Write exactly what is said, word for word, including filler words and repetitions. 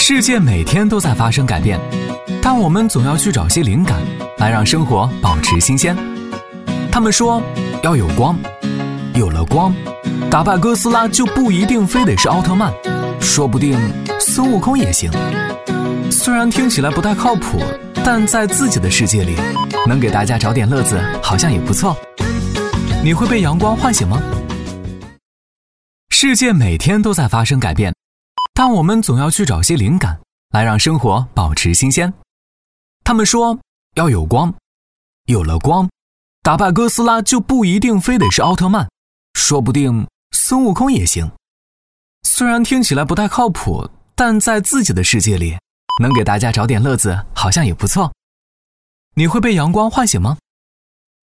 世界每天都在发生改变，但我们总要去找些灵感，来让生活保持新鲜。他们说要有光，有了光，打败哥斯拉就不一定非得是奥特曼，说不定孙悟空也行。虽然听起来不太靠谱，但在自己的世界里，能给大家找点乐子，好像也不错。你会被阳光唤醒吗？世界每天都在发生改变，但我们总要去找些灵感，来让生活保持新鲜。他们说要有光，有了光，打败哥斯拉就不一定非得是奥特曼，说不定孙悟空也行。虽然听起来不太靠谱，但在自己的世界里，能给大家找点乐子，好像也不错。你会被阳光唤醒吗？